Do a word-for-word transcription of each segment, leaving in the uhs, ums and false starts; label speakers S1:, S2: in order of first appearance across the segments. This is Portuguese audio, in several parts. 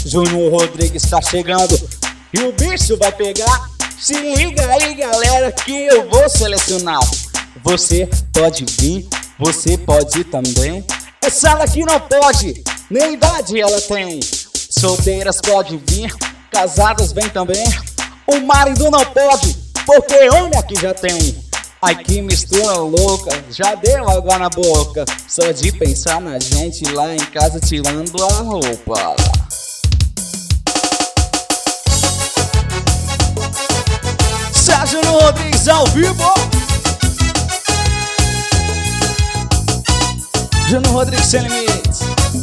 S1: Júnior Rodrigues tá chegando e o bicho vai pegar. Se liga aí, galera, que eu vou selecionar. Você pode vir, você pode ir também. Essa daqui não pode, nem idade ela tem. Solteiras pode vir, casadas vem também. O marido não pode, porque homem aqui já tem. Ai que mistura louca, já deu água na boca. Só de pensar na gente lá em casa tirando a roupa. Júnior Rodrigues ao vivo. Júnior Rodrigues sem limites.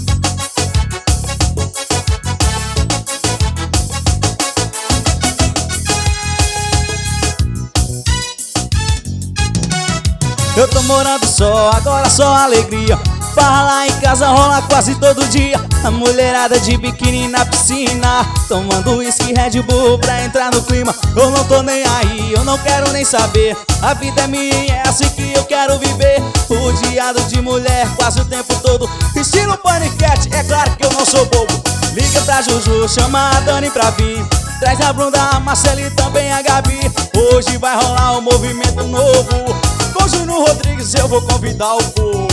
S1: Eu tô morando só, agora só alegria. Farra lá em casa rola quase todo dia. A mulherada de biquíni na piscina, tomando whisky Red Bull pra entrar no clima. Eu não tô nem aí, eu não quero nem saber. A vida é minha e é assim que eu quero viver. Rodeado de mulher quase o tempo todo, estilo paniquete, é claro que eu não sou bobo. Liga pra Juju, chama a Dani pra vir. Traz a Bruna, a Marcela e também a Gabi. Hoje vai rolar um movimento novo. Com Júnior Rodrigues eu vou convidar o povo.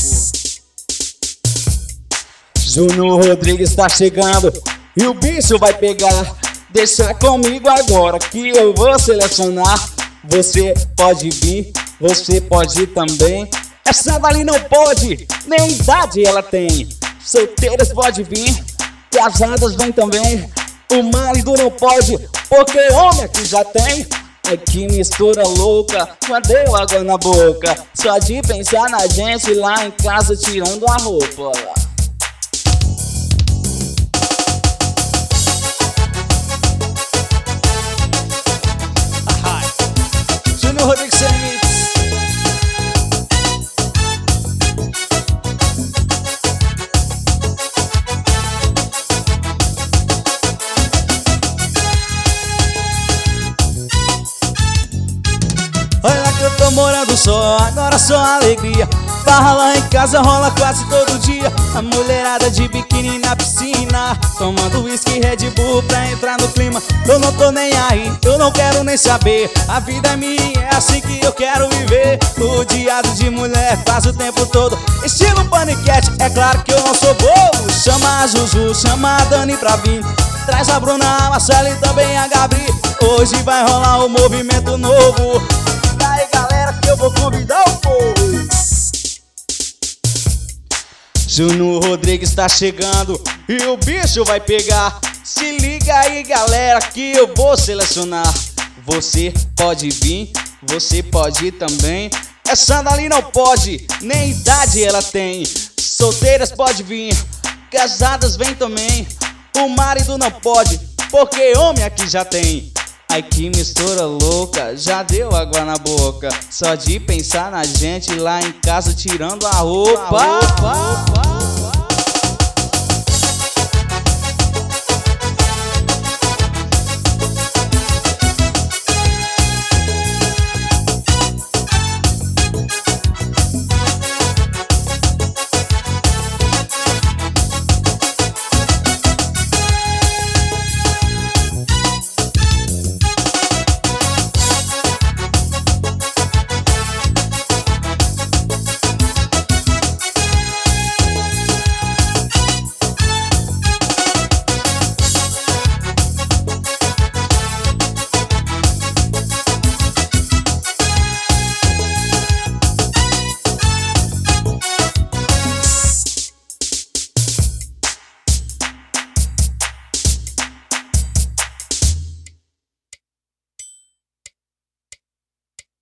S1: Júnior Rodrigues tá chegando e o bicho vai pegar. Deixa comigo agora que eu vou selecionar. Você pode vir, você pode ir também. Essa dali não pode, nem idade ela tem. Solteiras pode vir, casadas vem também. O marido não pode, porque homem aqui já tem. Ai que mistura louca, já deu água na boca. Só de pensar na gente lá em casa tirando a roupa. Júnior Rodrigues sem limites. Olha que eu tô morando só, agora só alegria. Farra lá em casa rola quase todo dia. A mulherada de biquíni na piscina, tomando whisky Red Bull pra entrar no clima. Eu não tô nem aí, eu não quero nem saber. A vida é minha, é assim que eu quero viver. Rodeado de mulher quase o tempo todo, estilo paniquete, é claro que eu não sou bobo. Chama a Juju, chama a Dani pra vir. Traz a Bruna, a Marcela e também a Gabi. Hoje vai rolar um movimento novo. E aí galera que eu vou convidar o povo. Júnior Rodrigues tá chegando e o bicho vai pegar. Se liga aí galera que eu vou selecionar. Você pode vir, você pode ir também. Essa dali não pode, nem idade ela tem. Solteiras pode vir, casadas vem também. O marido não pode, porque homem aqui já tem. Ai que mistura louca, já deu água na boca. Só de pensar na gente lá em casa tirando a roupa.